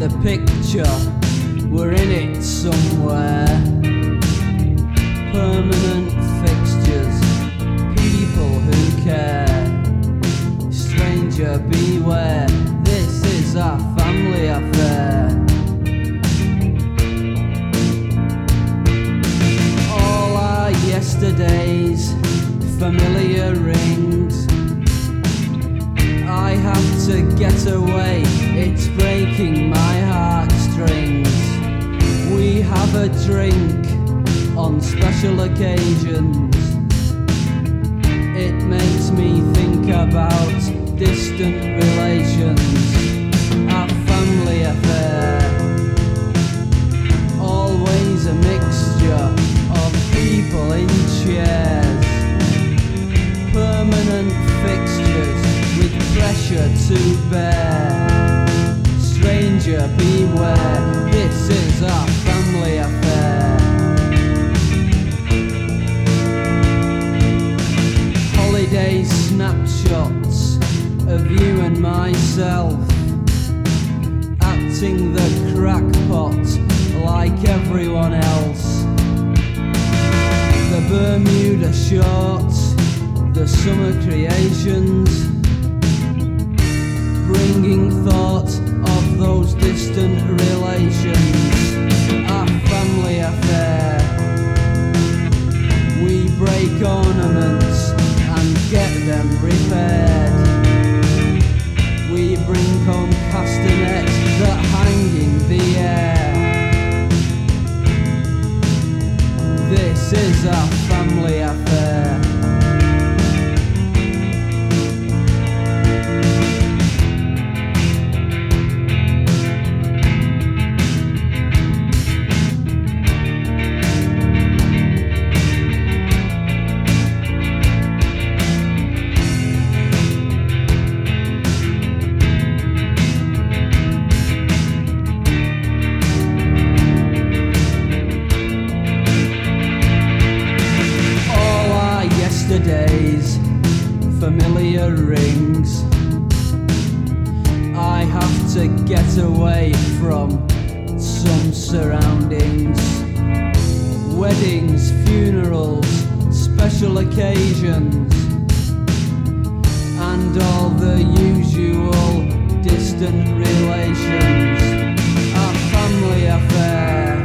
the picture, we're in it somewhere. Permanent fixtures, people who care. Stranger beware, this is our family affair. All our yesterdays, familiar rings. I have to get away, it's breaking my heartstrings. We have a drink on special occasions. It makes me think about distant relations. Our family affair, always a mixture of people in chairs. Permanent fixtures with pressure to bear. Stranger beware, this is our family affair. Holiday snapshots of you and myself, acting the crackpot like everyone else. The Bermuda shorts, the summer creations, bringing thought of those distant relations. Our family affair, we break ornaments and get them repaired. We bring home castanets that hang in the air. This is our family affair. Days, familiar rings. I have to get away from some surroundings. Weddings, funerals, special occasions, and all the usual distant relations. Our family affair.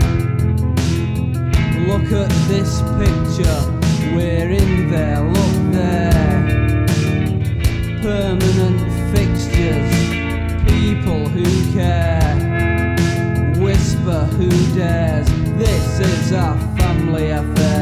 Look at this picture, we're in there, look there. Permanent fixtures, people who care. Whisper who dares, this is our family affair.